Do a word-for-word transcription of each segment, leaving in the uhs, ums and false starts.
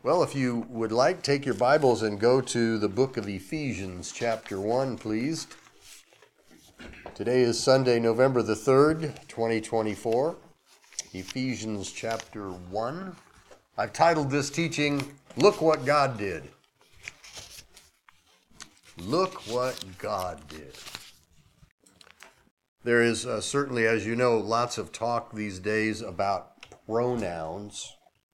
Well, if you would like, take your Bibles and go to the book of Ephesians, chapter one, please. Today is Sunday, November the third, twenty twenty-four. Ephesians chapter one. I've titled this teaching, Look What God Did. Look what God did. There is uh, certainly, as you know, lots of talk these days about pronouns.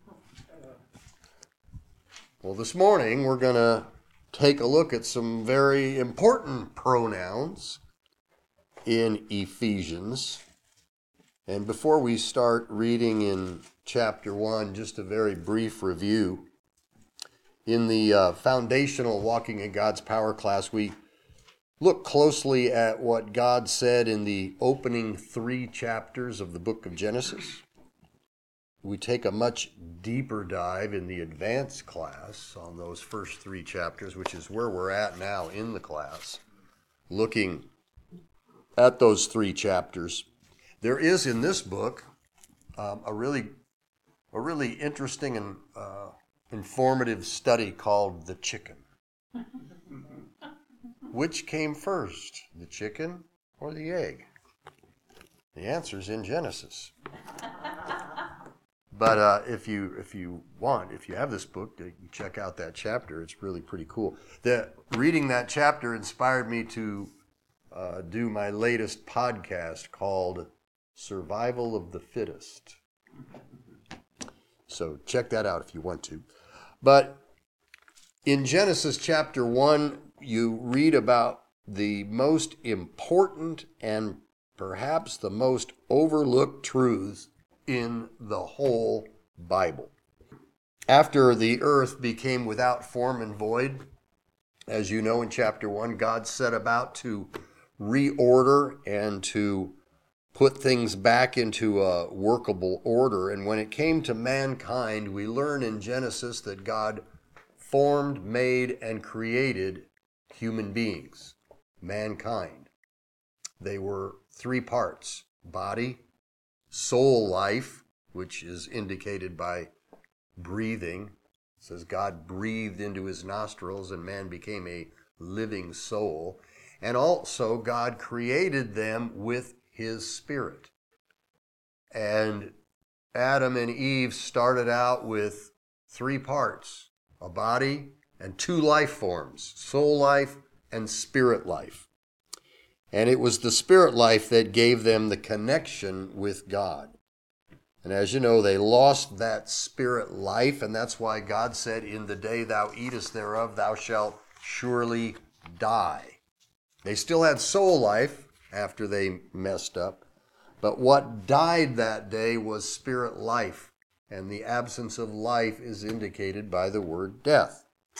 Well, this morning we're going to take a look at some very important pronouns in Ephesians. And before we start reading in chapter one, just a very brief review. In the uh, foundational Walking in God's Power class, we look closely at what God said in the opening three chapters of the book of Genesis. We take a much deeper dive in the advanced class on those first three chapters, which is where we're at now in the class, looking at those three chapters. There is in this book um, a really, a really interesting and uh, informative study called The Chicken. Which came first, the chicken or the egg? The answer's in Genesis. But uh, if you if you want, if you have this book, you can check out that chapter. It's really pretty cool. The, reading that chapter inspired me to uh, do my latest podcast called Survival of the Fittest. So check that out if you want to. But in Genesis chapter one, you read about the most important and perhaps the most overlooked truths in the whole Bible. After the earth became without form and void, as you know in chapter one, God set about to reorder and to put things back into a workable order. And when it came to mankind, we learn in Genesis that God formed, made, and created human beings, mankind. They were three parts: body, soul life, which is indicated by breathing. It says God breathed into his nostrils and man became a living soul. And also God created them with his spirit. And Adam and Eve started out with three parts: a body and two life forms, soul life and spirit life. And it was the spirit life that gave them the connection with God. And as you know, they lost that spirit life, and that's why God said, in the day thou eatest thereof, thou shalt surely die. They still had soul life after they messed up, but what died that day was spirit life, and the absence of life is indicated by the word death.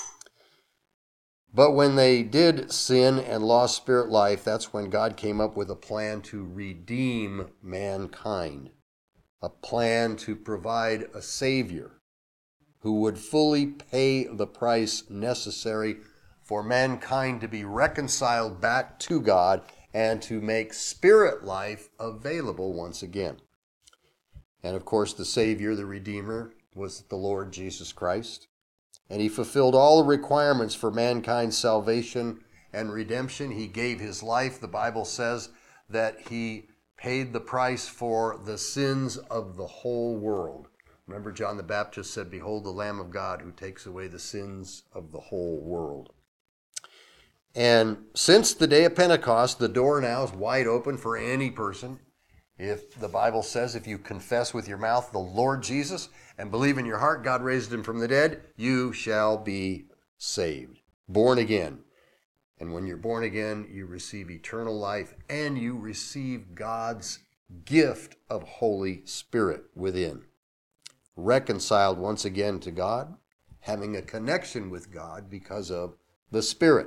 But when they did sin and lost spirit life, that's when God came up with a plan to redeem mankind, a plan to provide a Savior who would fully pay the price necessary for mankind to be reconciled back to God and to make spirit life available once again. And of course, the Savior, the Redeemer, was the Lord Jesus Christ. And he fulfilled all the requirements for mankind's salvation and redemption. He gave his life. The Bible says that he paid the price for the sins of the whole world. Remember, John the Baptist said, "Behold the Lamb of God who takes away the sins of the whole world." And since the day of Pentecost, the door now is wide open for any person. If the Bible says, if you confess with your mouth the Lord Jesus and believe in your heart God raised him from the dead, you shall be saved, born again. And when you're born again, you receive eternal life and you receive God's gift of Holy Spirit within. Reconciled once again to God, having a connection with God because of the Spirit.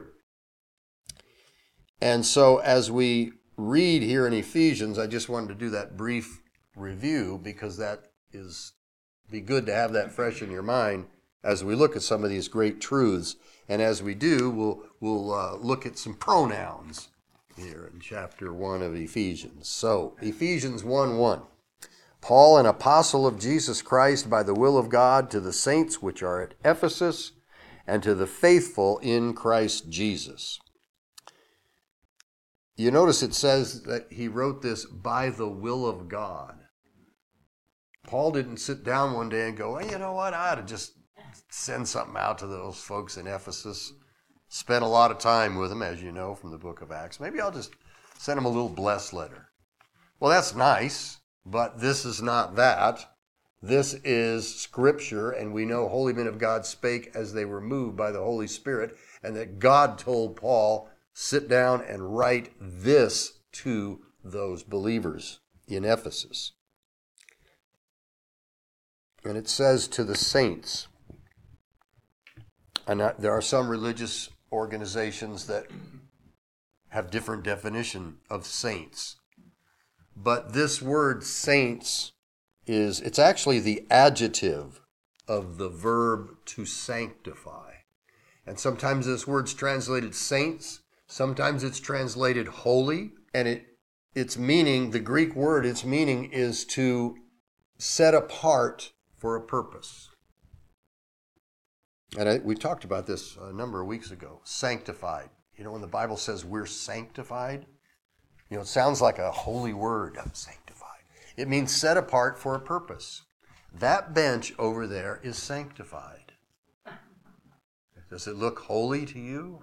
And so as we read here in Ephesians, I just wanted to do that brief review because that is be good to have that fresh in your mind as we look at some of these great truths. And as we do, we'll we'll uh, look at some pronouns here in chapter one of Ephesians. So Ephesians one one. Paul, an apostle of Jesus Christ by the will of God, to the saints which are at Ephesus, and to the faithful in Christ Jesus. You notice it says that he wrote this by the will of God. Paul didn't sit down one day and go, hey, you know what, I ought to just send something out to those folks in Ephesus. Spent a lot of time with them, as you know, from the book of Acts. Maybe I'll just send them a little blessed letter. Well, that's nice, but this is not that. This is Scripture, and we know holy men of God spake as they were moved by the Holy Spirit, and that God told Paul, sit down and write this to those believers in Ephesus. And it says to the saints. And there are some religious organizations that have different definition of saints. But this word saints is, it's actually the adjective of the verb to sanctify. And sometimes this word's translated saints, sometimes it's translated holy, and it its meaning, the Greek word, its meaning is to set apart for a purpose. And I, we talked about this a number of weeks ago. Sanctified. You know, when the Bible says we're sanctified, you know, it sounds like a holy word, sanctified. It means set apart for a purpose. That bench over there is sanctified. Does it look holy to you?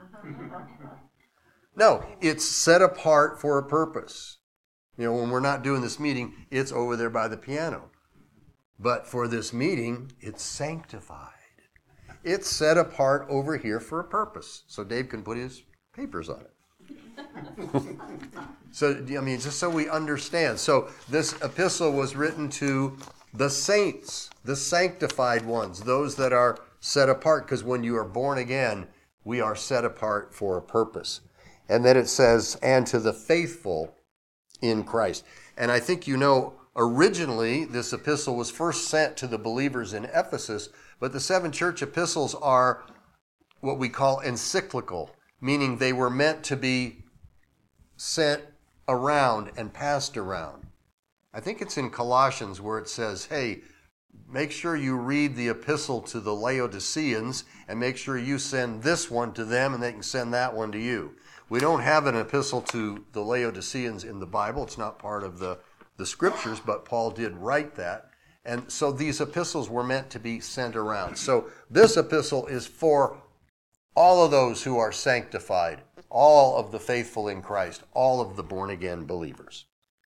No, it's set apart for a purpose. You know, when we're not doing this meeting, it's over there by the piano. But for this meeting, it's sanctified. It's set apart over here for a purpose. So Dave can put his papers on it. So, I mean, just so we understand. So this epistle was written to the saints, the sanctified ones, those that are set apart. Because when you are born again, we are set apart for a purpose. And then it says, and to the faithful in Christ. And I think you know, originally, this epistle was first sent to the believers in Ephesus, but the seven church epistles are what we call encyclical, meaning they were meant to be sent around and passed around. I think it's in Colossians where it says, hey, make sure you read the epistle to the Laodiceans and make sure you send this one to them and they can send that one to you. We don't have an epistle to the Laodiceans in the Bible. It's not part of the the scriptures, but Paul did write that. And so these epistles were meant to be sent around. So this epistle is for all of those who are sanctified, all of the faithful in Christ, all of the born-again believers.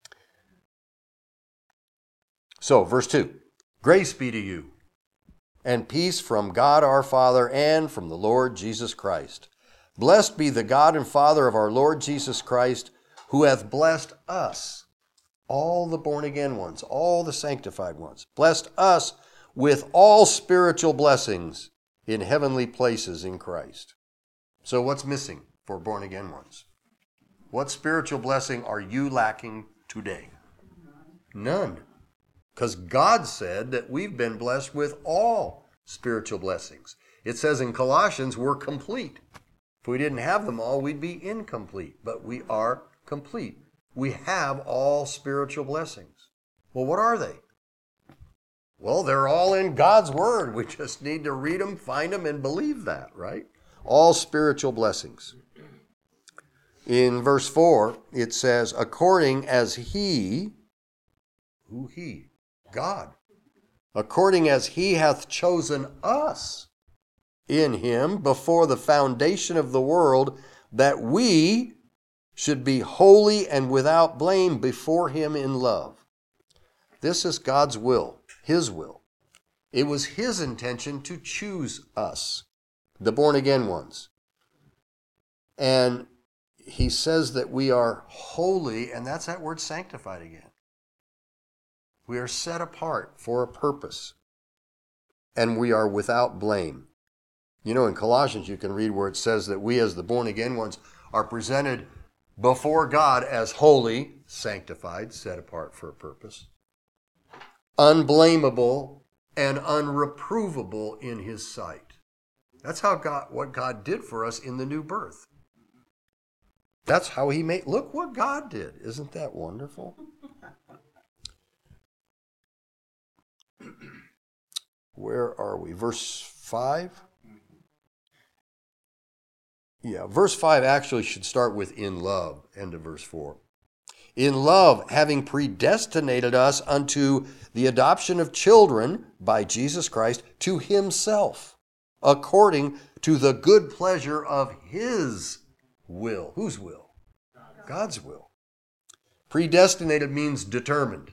So, verse two, grace be to you, and peace from God our Father and from the Lord Jesus Christ. Blessed be the God and Father of our Lord Jesus Christ, who hath blessed us, all the born-again ones, all the sanctified ones, blessed us with all spiritual blessings in heavenly places in Christ. So what's missing for born-again ones? What spiritual blessing are you lacking today? None. Because God said that we've been blessed with all spiritual blessings. It says in Colossians, we're complete. If we didn't have them all, we'd be incomplete, but we are complete. We have all spiritual blessings. Well, what are they? Well, they're all in God's Word. We just need to read them, find them, and believe that, right? All spiritual blessings. In verse four, it says, according as he, who he? God. According as he hath chosen us in him before the foundation of the world, that we should be holy and without blame before him in love. This is God's will, his will. It was his intention to choose us, the born-again ones. And he says that we are holy, and that's that word sanctified again. We are set apart for a purpose, and we are without blame. You know, in Colossians you can read where it says that we as the born-again ones are presented before God as holy, sanctified, set apart for a purpose, unblameable, and unreprovable in his sight. That's how God, what God did for us in the new birth. That's how he made, look what God did. Isn't that wonderful? where are we? Verse five? Yeah, verse five actually should start with in love, end of verse four. In love, having predestinated us unto the adoption of children by Jesus Christ to himself, according to the good pleasure of his will. Whose will? God's will. Predestinated means determined.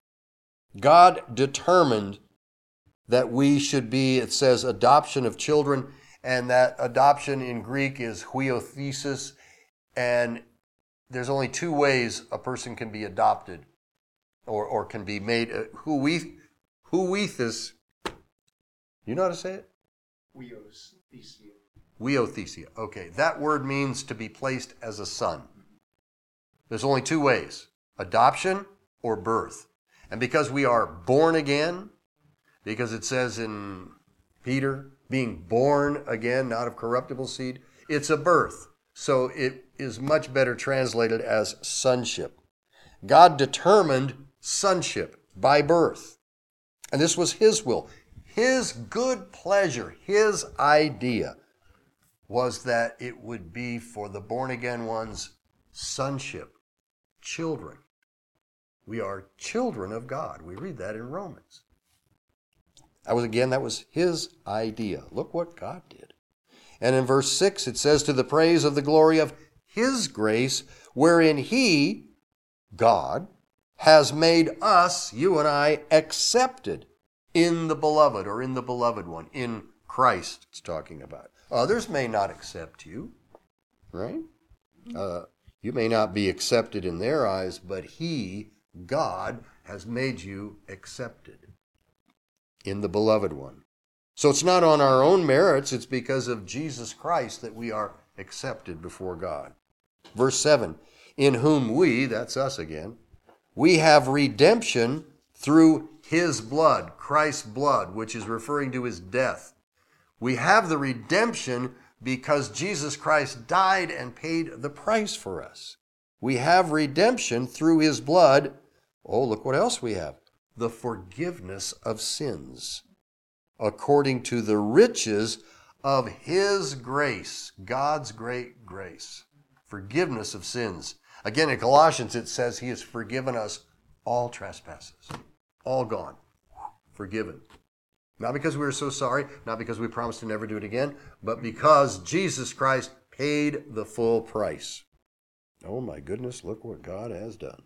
God determined that we should be, it says, adoption of children, and that adoption in Greek is huiothesis, and there's only two ways a person can be adopted or, or can be made. Uh, huith, huithis, you know how to say it? Huiothesia. Huiothesia. Okay, that word means to be placed as a son. There's only two ways, adoption or birth. And because we are born again, because it says in Peter, being born again, not of corruptible seed, it's a birth. So it is much better translated as sonship. God determined sonship by birth. And this was his will. His good pleasure, his idea was that it would be for the born again ones sonship, children. We are children of God. We read that in Romans. That was, again, that was his idea. Look what God did. And in verse six, it says, to the praise of the glory of his grace, wherein he, God, has made us, you and I, accepted in the beloved, or in the beloved one, in Christ, it's talking about. Others may not accept you, right? Uh, you may not be accepted in their eyes, but he, God, has made you accepted in the beloved one. So it's not on our own merits, it's because of Jesus Christ that we are accepted before God. Verse seven, in whom we, that's us again, we have redemption through his blood, Christ's blood, which is referring to his death. We have the redemption because Jesus Christ died and paid the price for us. We have redemption through his blood. Oh, look what else we have. The forgiveness of sins, according to the riches of his grace, God's great grace. Forgiveness of sins. Again, in Colossians it says he has forgiven us all trespasses. All gone. Forgiven. Not because we were so sorry, not because we promised to never do it again, but because Jesus Christ paid the full price. Oh my goodness, look what God has done.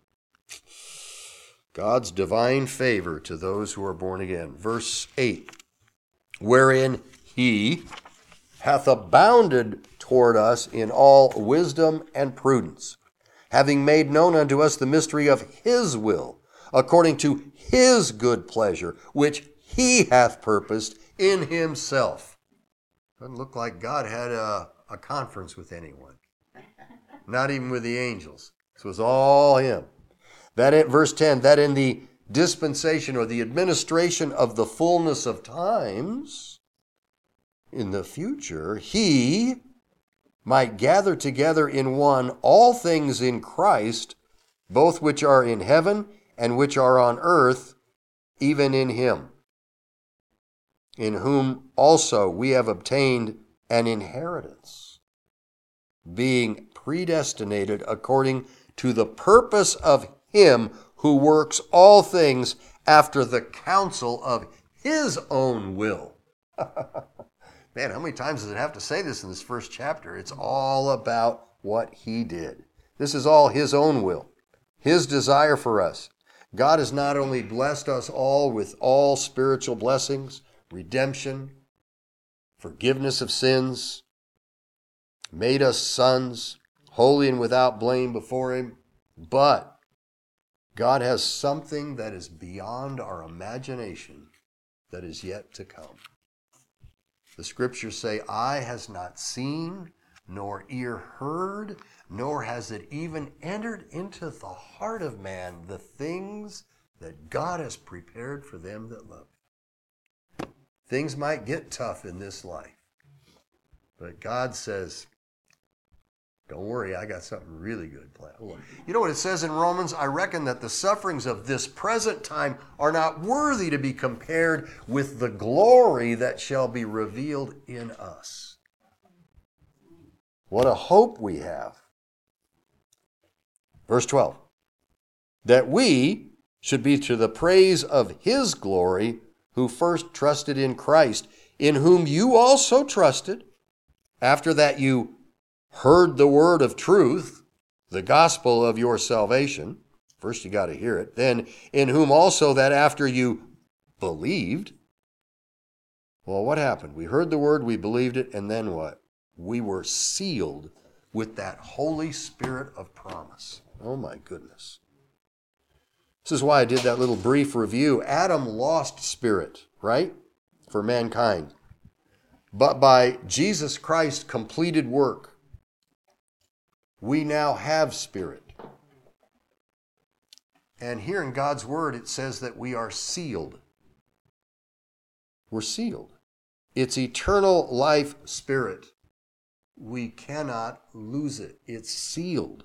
God's divine favor to those who are born again. Verse eight, wherein he hath abounded toward us in all wisdom and prudence, having made known unto us the mystery of his will, according to his good pleasure, which he hath purposed in himself. Doesn't look like God had a, a conference with anyone. Not even with the angels. This was all him. That in verse ten, that in the dispensation or the administration of the fullness of times, in the future, he might gather together in one all things in Christ, both which are in heaven and which are on earth, even in him, in whom also we have obtained an inheritance, being predestinated according to the purpose of him who works all things after the counsel of his own will. Man, how many times does it have to say this in this first chapter? It's all about what he did. This is all his own will, his desire for us. God has not only blessed us all with all spiritual blessings, redemption, forgiveness of sins, made us sons, holy and without blame before him, but God has something that is beyond our imagination that is yet to come. The scriptures say, eye has not seen, nor ear heard, nor has it even entered into the heart of man the things that God has prepared for them that love him. Things might get tough in this life, but God says, Don't worry, I got something really good planned. You know what it says in Romans? I reckon that the sufferings of this present time are not worthy to be compared with the glory that shall be revealed in us. What a hope we have. Verse twelve. That we should be to the praise of his glory, who first trusted in Christ, in whom you also trusted, after that you heard the word of truth, the gospel of your salvation. First you got to hear it. Then in whom also that after you believed. Well, what happened? We heard the word, we believed it, and then what? We were sealed with that Holy Spirit of promise. Oh my goodness. This is why I did that little brief review. Adam lost spirit, right? For mankind. But by Jesus Christ's completed work, we now have spirit. And here in God's word, it says that we are sealed. We're sealed. It's eternal life spirit. We cannot lose it. It's sealed.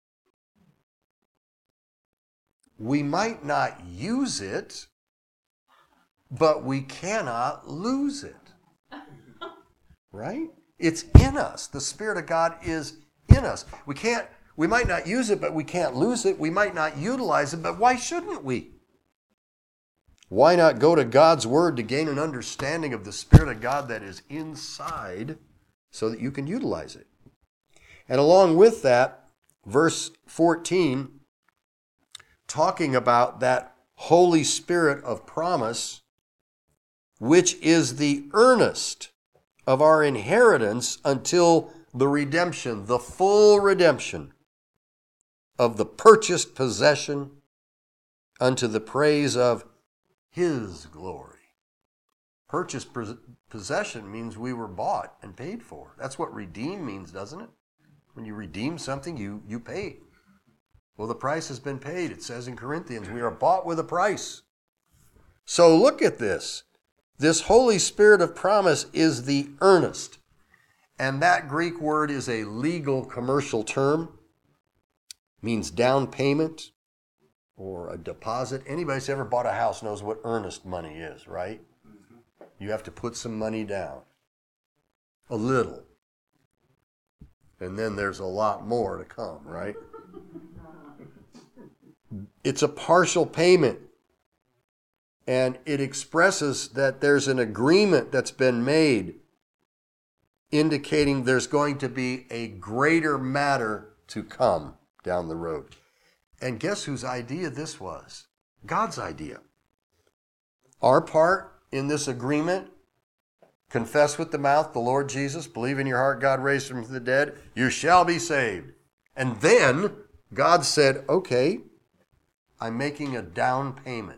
We might not use it, but we cannot lose it. Right? It's in us. The Spirit of God is in us. We can't, we might not use it, but we can't lose it. We might not utilize it, but why shouldn't we? Why not go to God's Word to gain an understanding of the Spirit of God that is inside so that you can utilize it? And along with that, verse fourteen, talking about that Holy Spirit of promise, which is the earnest of our inheritance until the redemption, the full redemption of the purchased possession unto the praise of his glory. Purchased possession means we were bought and paid for. That's what redeem means, doesn't it? When you redeem something, you, you pay. Well, the price has been paid. It says in Corinthians, we are bought with a price. So look at this. This Holy Spirit of promise is the earnest. And that Greek word is a legal commercial term. Means down payment or a deposit. Anybody who's ever bought a house knows what earnest money is, right? You have to put some money down. A little. And then there's a lot more to come, right? It's a partial payment. And it expresses that there's an agreement that's been made indicating there's going to be a greater matter to come down the road. And guess whose idea this was? God's idea. Our part in this agreement, confess with the mouth the Lord Jesus, believe in your heart God raised him from the dead, you shall be saved. And then God said, okay, I'm making a down payment.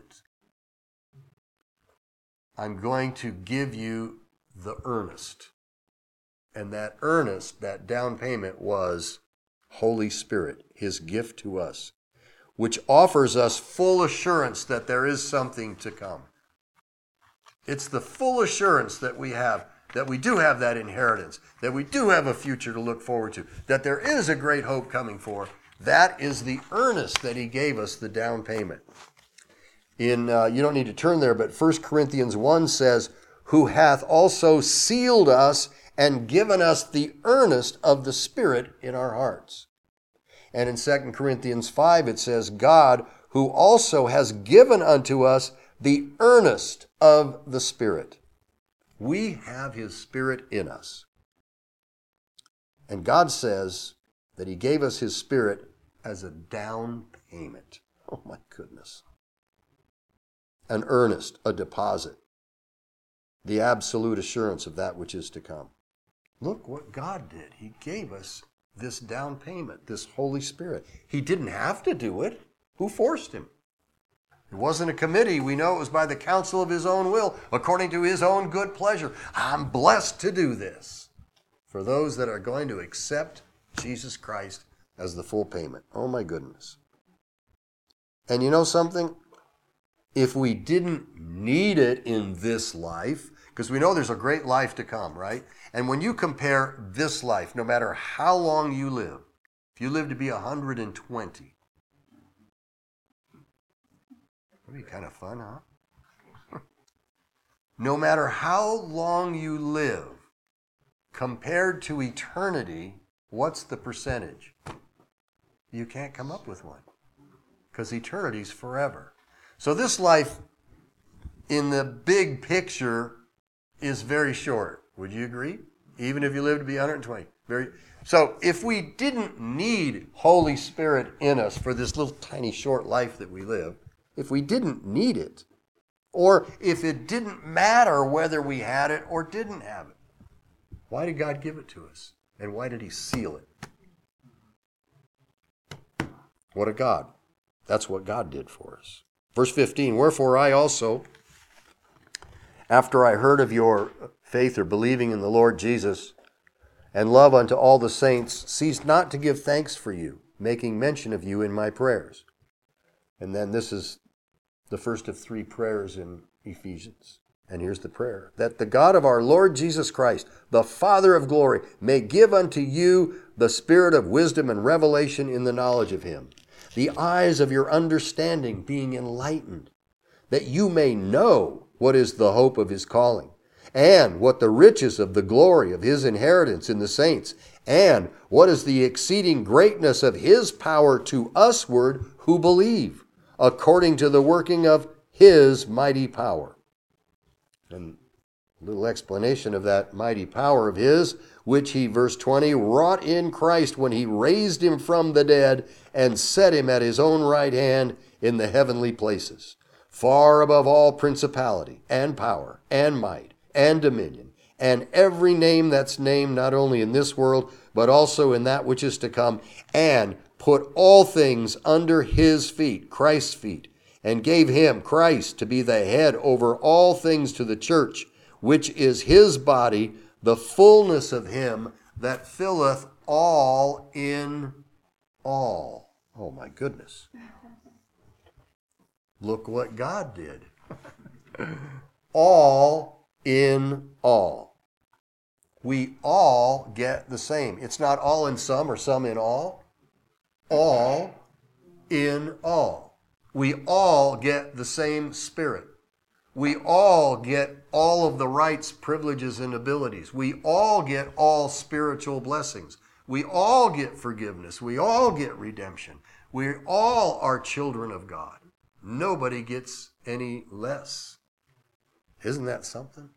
I'm going to give you the earnest. And that earnest, that down payment was Holy Spirit, his gift to us, which offers us full assurance that there is something to come. It's the full assurance that we have, that we do have that inheritance, that we do have a future to look forward to, that there is a great hope coming for. That is the earnest that he gave us, the down payment. In uh, you don't need to turn there, but First Corinthians one says, who hath also sealed us and given us the earnest of the Spirit in our hearts. And in Second Corinthians five it says, God, who also has given unto us the earnest of the Spirit. We have his Spirit in us. And God says that he gave us his Spirit as a down payment. Oh my goodness. An earnest, a deposit. The absolute assurance of that which is to come. Look what God did. He gave us this down payment, this Holy Spirit. He didn't have to do it. Who forced him? It wasn't a committee. We know it was by the counsel of his own will, according to his own good pleasure. I'm blessed to do this for those that are going to accept Jesus Christ as the full payment. Oh my goodness. And you know something? If we didn't need it in this life, Because we know there's a great life to come, right? And when you compare this life, no matter how long you live, if you live to be one hundred twenty, that'd be kind of fun, huh? No matter how long you live, compared to eternity, what's the percentage? You can't come up with one. Because eternity's forever. So this life, in the big picture, is very short. Would you agree? Even if you live to be one hundred twenty. Very. So if we didn't need Holy Spirit in us for this little tiny short life that we live, if we didn't need it, or if it didn't matter whether we had it or didn't have it, why did God give it to us? And why did he seal it? What a God. That's what God did for us. Verse fifteen, wherefore I also, after I heard of your faith or believing in the Lord Jesus, and love unto all the saints, ceased not to give thanks for you, making mention of you in my prayers. And then this is the first of three prayers in Ephesians. And here's the prayer. That the God of our Lord Jesus Christ, the Father of glory, may give unto you the spirit of wisdom and revelation in the knowledge of him, the eyes of your understanding being enlightened, that you may know what is the hope of his calling, and what the riches of the glory of his inheritance in the saints, and what is the exceeding greatness of his power to usward who believe, according to the working of his mighty power. And a little explanation of that mighty power of his, which he, verse twenty, wrought in Christ when he raised him from the dead and set him at his own right hand in the heavenly places, far above all principality and power and might and dominion, and every name that's named not only in this world, but also in that which is to come, and put all things under his feet, Christ's feet, and gave him, Christ, to be the head over all things to the church, which is his body, the fullness of him that filleth all in all. Oh my goodness. Look what God did. All in all. We all get the same. It's not all in some or some in all. All in all. We all get the same Spirit. We all get all of the rights, privileges, and abilities. We all get all spiritual blessings. We all get forgiveness. We all get redemption. We all are children of God. Nobody gets any less. Isn't that something?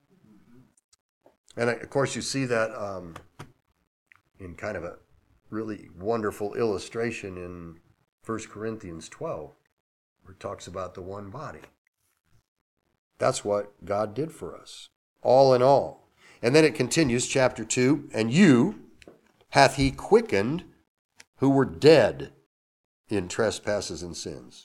And of course you see that um, in kind of a really wonderful illustration in First Corinthians twelve, where it talks about the one body. That's what God did for us, all in all. And then it continues, chapter two, and you hath he quickened who were dead in trespasses and sins.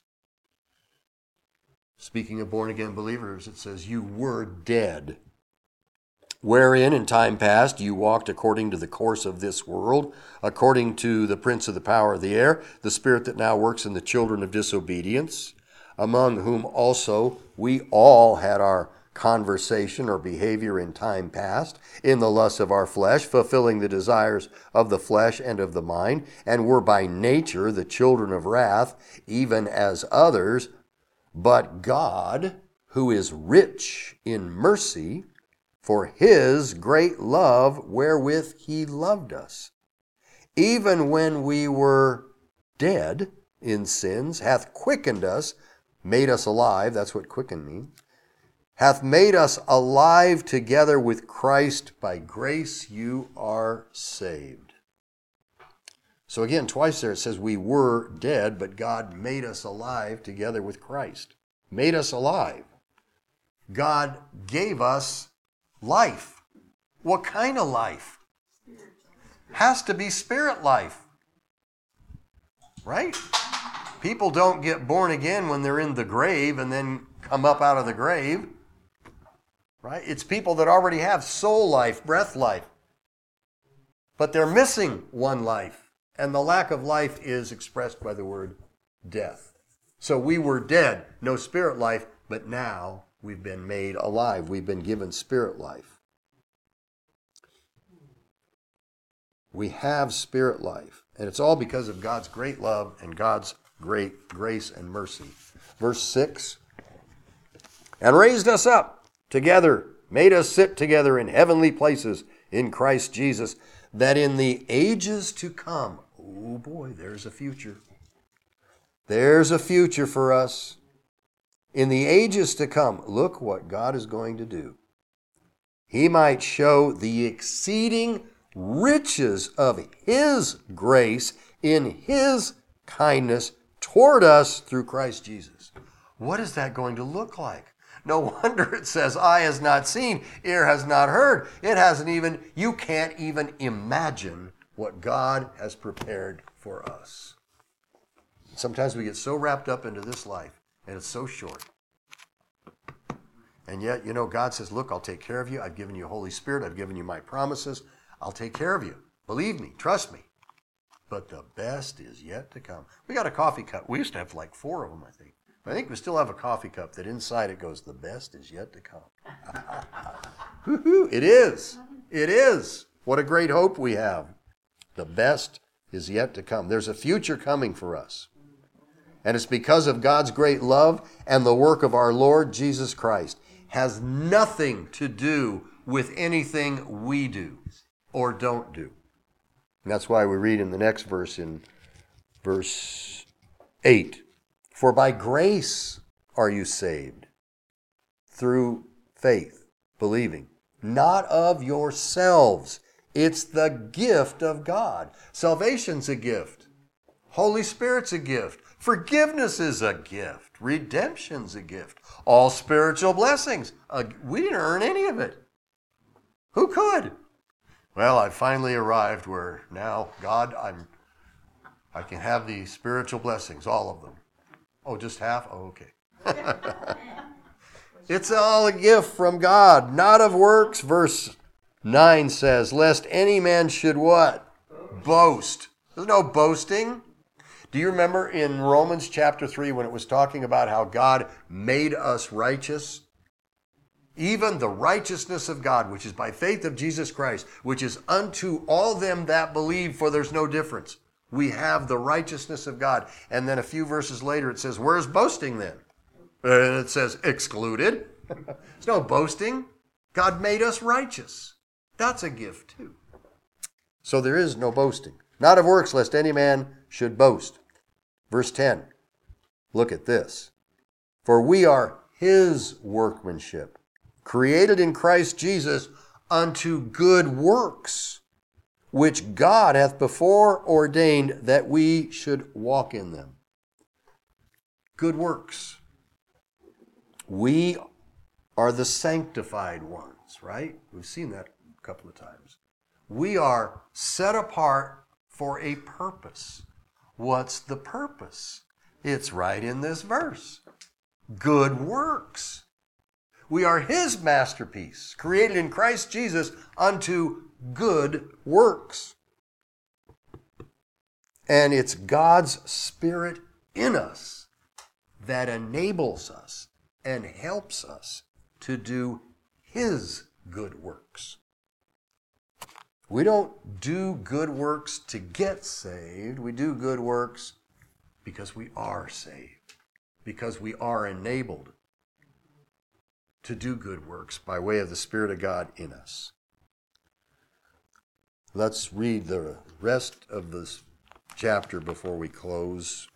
Speaking of born-again believers, it says, you were dead, wherein in time past you walked according to the course of this world, according to the prince of the power of the air, the spirit that now works in the children of disobedience, among whom also we all had our conversation or behavior in time past, in the lusts of our flesh, fulfilling the desires of the flesh and of the mind, and were by nature the children of wrath, even as others. But God, who is rich in mercy, for his great love wherewith he loved us, even when we were dead in sins, hath quickened us, made us alive, that's what quicken means, hath made us alive together with Christ. By grace you are saved. So again, twice there it says we were dead, but God made us alive together with Christ. Made us alive. God gave us life. What kind of life? Has to be spirit life. Right? People don't get born again when they're in the grave and then come up out of the grave. Right? It's people that already have soul life, breath life. But they're missing one life. And the lack of life is expressed by the word death. So we were dead, no spirit life, but now We've been made alive. We've been given spirit life. We have spirit life. And it's all because of God's great love and God's great grace and mercy. Verse six. And raised us up together, made us sit together in heavenly places in Christ Jesus, that in the ages to come, oh boy, there's a future. There's a future for us. In the ages to come, look what God is going to do. He might show the exceeding riches of His grace in His kindness toward us through Christ Jesus. What is that going to look like? No wonder it says, eye has not seen, ear has not heard. It hasn't even, you can't even imagine what God has prepared for us. Sometimes we get so wrapped up into this life, and it's so short. And yet, you know, God says, look, I'll take care of you. I've given you Holy Spirit. I've given you my promises. I'll take care of you. Believe me. Trust me. But the best is yet to come. We got a coffee cup. We used to have like four of them, I think. I think we still have a coffee cup that inside it goes, the best is yet to come. It is. It is. What a great hope we have. The best is yet to come. There's a future coming for us. And it's because of God's great love and the work of our Lord Jesus Christ. Has nothing to do with anything we do or don't do. And that's why we read in the next verse, in verse eight. For by grace are you saved, through faith, believing, not of yourselves. It's the gift of God. Salvation's a gift. Holy Spirit's a gift. Forgiveness is a gift. Redemption's a gift. All spiritual blessings. Uh, we didn't earn any of it. Who could? Well, I finally arrived where now, God, I'm, I can have the spiritual blessings, all of them. Oh, just half? Oh, okay. It's all a gift from God, not of works. Verse nine says, lest any man should what? Boast. There's no boasting. Do you remember in Romans chapter three when it was talking about how God made us righteous? Even the righteousness of God, which is by faith of Jesus Christ, which is unto all them that believe, for there's no difference. We have the righteousness of God. And then a few verses later it says, where's boasting then? And it says, excluded. There's no boasting. God made us righteous. That's a gift too. So there is no boasting. Not of works, lest any man should boast. Verse ten. Look at this. For we are His workmanship, created in Christ Jesus unto good works, which God hath before ordained that we should walk in them. Good works. We are the sanctified ones, right? We've seen that a couple of times. We are set apart for a purpose. What's the purpose? It's right in this verse. Good works. We are His masterpiece, created in Christ Jesus unto good works. And it's God's Spirit in us that enables us and helps us to do His good works. We don't do good works to get saved. We do good works because we are saved, because we are enabled to do good works by way of the Spirit of God in us. Let's read the rest of this chapter before we close.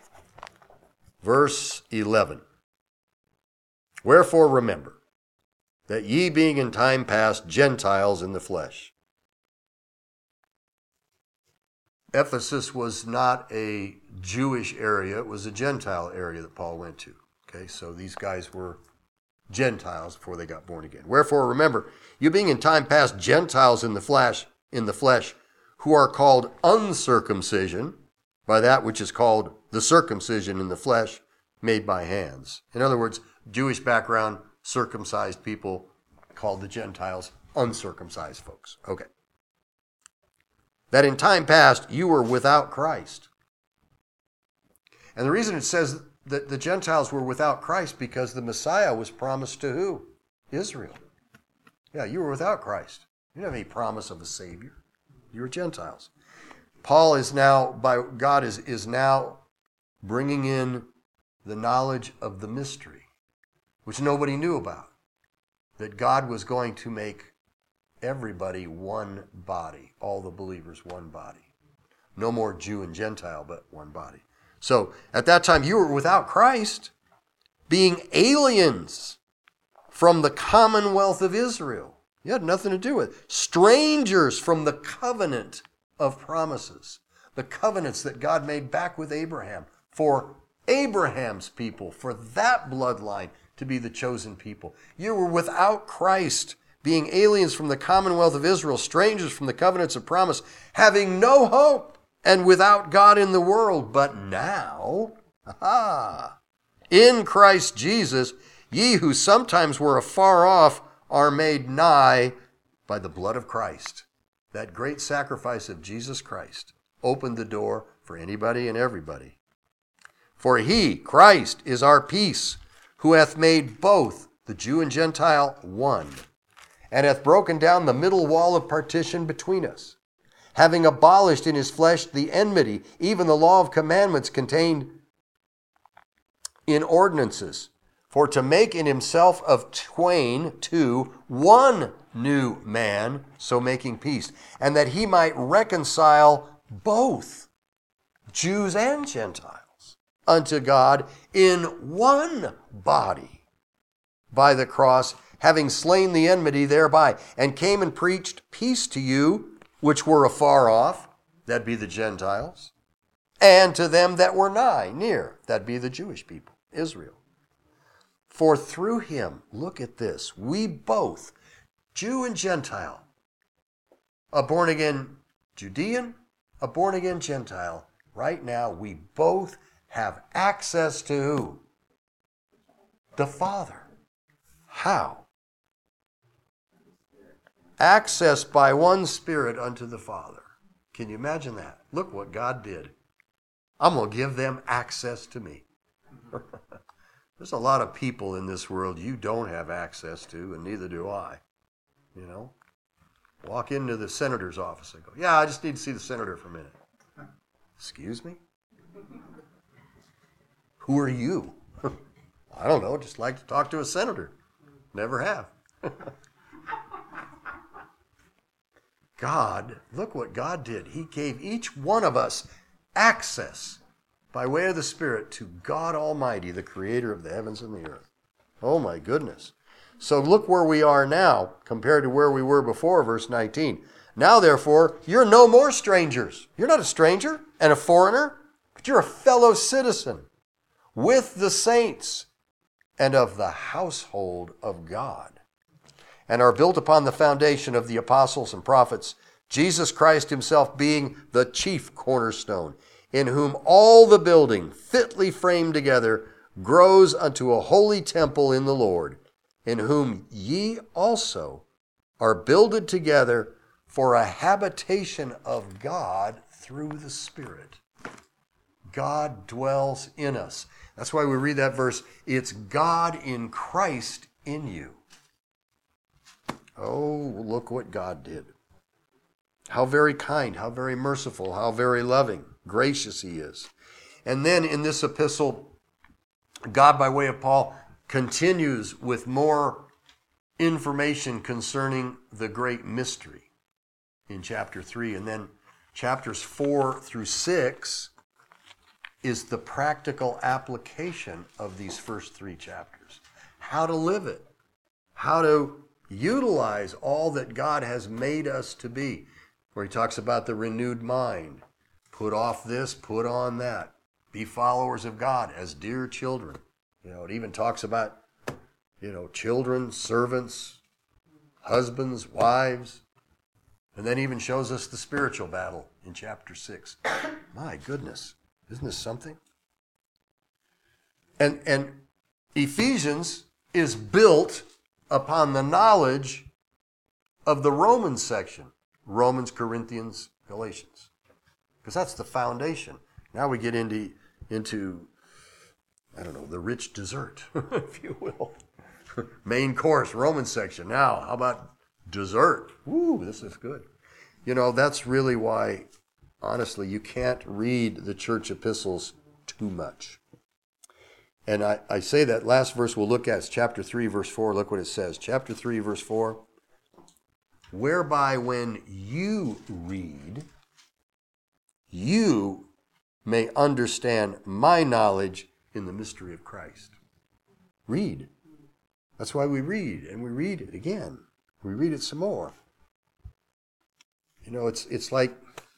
Verse eleven. Wherefore remember that ye being in time past Gentiles in the flesh. Ephesus was not a Jewish area. It was a Gentile area that Paul went to. Okay, so these guys were Gentiles before they got born again. Wherefore remember, you being in time past Gentiles in the flesh, in the flesh, who are called uncircumcision by that which is called the circumcision in the flesh made by hands. In other words, Jewish background, circumcised people called the Gentiles uncircumcised folks. Okay. That in time past you were without Christ. And the reason it says the, the Gentiles were without Christ because the Messiah was promised to who? Israel. Yeah, you were without Christ. You didn't have any promise of a Savior. You were Gentiles. Paul is now, by God is, is now bringing in the knowledge of the mystery, which nobody knew about, that God was going to make everybody one body, all the believers one body. No more Jew and Gentile, but one body. So at that time, you were without Christ, being aliens from the commonwealth of Israel. You had nothing to do with it. Strangers from the covenant of promises, the covenants that God made back with Abraham for Abraham's people, for that bloodline to be the chosen people. You were without Christ, being aliens from the commonwealth of Israel, strangers from the covenants of promise, having no hope and without God in the world. But now, aha, in Christ Jesus, ye who sometimes were afar off are made nigh by the blood of Christ. That great sacrifice of Jesus Christ opened the door for anybody and everybody. For he, Christ, is our peace, who hath made both the Jew and Gentile one, and hath broken down the middle wall of partition between us, having abolished in his flesh the enmity, even the law of commandments contained in ordinances, for to make in himself of twain, two, one new man, so making peace, and that he might reconcile both Jews and Gentiles unto God in one body by the cross, having slain the enmity thereby, and came and preached peace to you which were afar off, that be the Gentiles, and to them that were nigh, near, that be the Jewish people, Israel. For through him, look at this, we both, Jew and Gentile, a born-again Judean, a born-again Gentile, right now we both have access to who? The Father. How? Access by one Spirit unto the Father. Can you imagine that? Look what God did. I'm going to give them access to me. There's a lot of people in this world you don't have access to, and neither do I. You know? Walk into the senator's office and go, yeah, I just need to see the senator for a minute. Excuse me? Who are you? I don't know, just like to talk to a senator. Never have. God, look what God did. He gave each one of us access by way of the Spirit to God Almighty, the creator of the heavens and the earth. Oh my goodness. So look where we are now compared to where we were before, verse nineteen. Now therefore, you're no more strangers. You're not a stranger and a foreigner, but you're a fellow citizen with the saints and of the household of God, and are built upon the foundation of the apostles and prophets, Jesus Christ himself being the chief cornerstone, in whom all the building, fitly framed together, grows unto a holy temple in the Lord, in whom ye also are builded together for a habitation of God through the Spirit. God dwells in us. That's why we read that verse, it's God in Christ in you. Oh, look what God did. How very kind, how very merciful, how very loving, gracious he is. And then in this epistle, God, by way of Paul, continues with more information concerning the great mystery in chapter three. And then chapters four through six is the practical application of these first three chapters. How to live it. How to utilize all that God has made us to be. Where he talks about the renewed mind. Put off this, put on that. Be followers of God as dear children. You know, it even talks about, you know, children, servants, husbands, wives. And then even shows us the spiritual battle in chapter six. My goodness. Isn't this something? And, and Ephesians is built upon the knowledge of the Romans section. Romans, Corinthians, Galatians. Because that's the foundation. Now we get into, into I don't know, the rich dessert, if you will. Main course, Roman section. Now, how about dessert? Woo, this is good. You know, that's really why, honestly, you can't read the church epistles too much. And I, I say that last verse we'll look at is chapter three, verse four. Look what it says. Chapter three, verse four. Whereby when you read, you may understand my knowledge in the mystery of Christ. Read. That's why we read, and we read it again. We read it some more. You know, it's it's like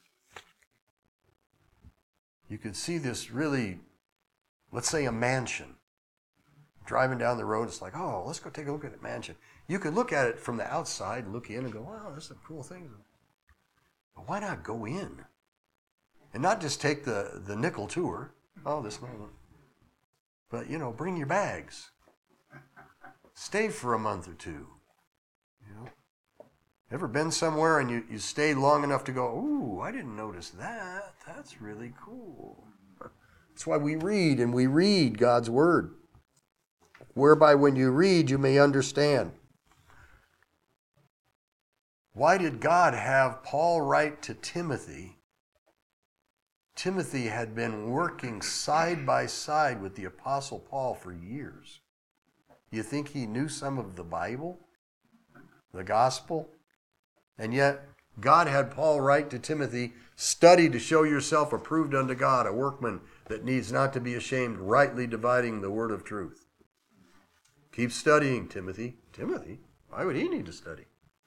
you could see this really, let's say a mansion. Driving down the road, it's like, oh, let's go take a look at a mansion. You could look at it from the outside, look in and go, wow, there's some cool things. But why not go in? And not just take the, the nickel tour. Oh, this one. But, you know, bring your bags. Stay for a month or two. You know? Ever been somewhere and you, you stayed long enough to go, ooh, I didn't notice that. That's really cool. That's why we read and we read God's word. Whereby when you read, you may understand. Why did God have Paul write to Timothy? Timothy had been working side by side with the Apostle Paul for years. You think he knew some of the Bible, the gospel? And yet, God had Paul write to Timothy, study to show yourself approved unto God, a workman that needs not to be ashamed, rightly dividing the word of truth. Keep studying, Timothy. Timothy? Why would he need to study?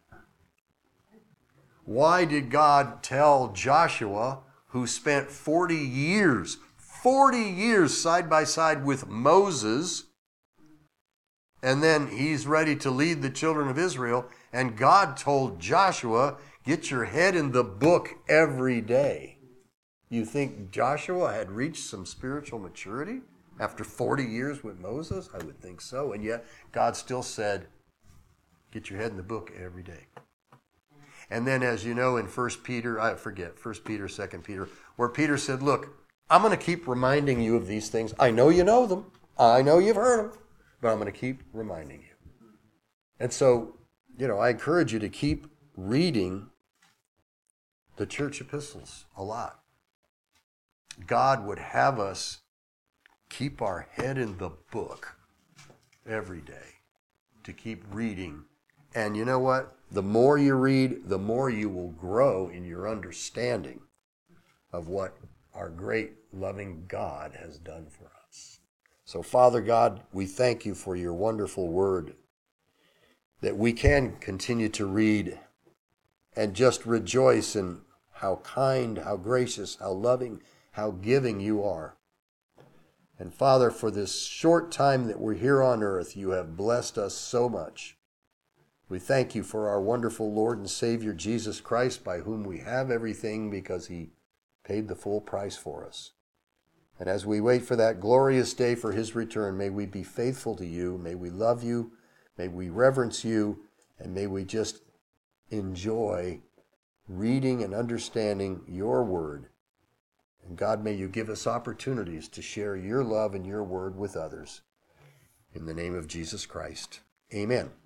Why did God tell Joshua, who spent forty years, forty years side by side with Moses, and then he's ready to lead the children of Israel, and God told Joshua, get your head in the book every day. You think Joshua had reached some spiritual maturity after forty years with Moses? I would think so. And yet God still said, get your head in the book every day. And then, as you know, in First Peter, I forget, First Peter, Second Peter, where Peter said, look, I'm going to keep reminding you of these things. I know you know them. I know you've heard them. But I'm going to keep reminding you. And so, you know, I encourage you to keep reading the church epistles a lot. God would have us keep our head in the book every day, to keep reading. And you know what? The more you read, the more you will grow in your understanding of what our great loving God has done for us. So, Father God, we thank you for your wonderful word, that we can continue to read and just rejoice in how kind, how gracious, how loving, how giving you are. And Father, for this short time that we're here on earth, you have blessed us so much. We thank you for our wonderful Lord and Savior, Jesus Christ, by whom we have everything because he paid the full price for us. And as we wait for that glorious day for his return, may we be faithful to you, may we love you, may we reverence you, and may we just enjoy reading and understanding your word. And God, may you give us opportunities to share your love and your word with others. In the name of Jesus Christ, amen.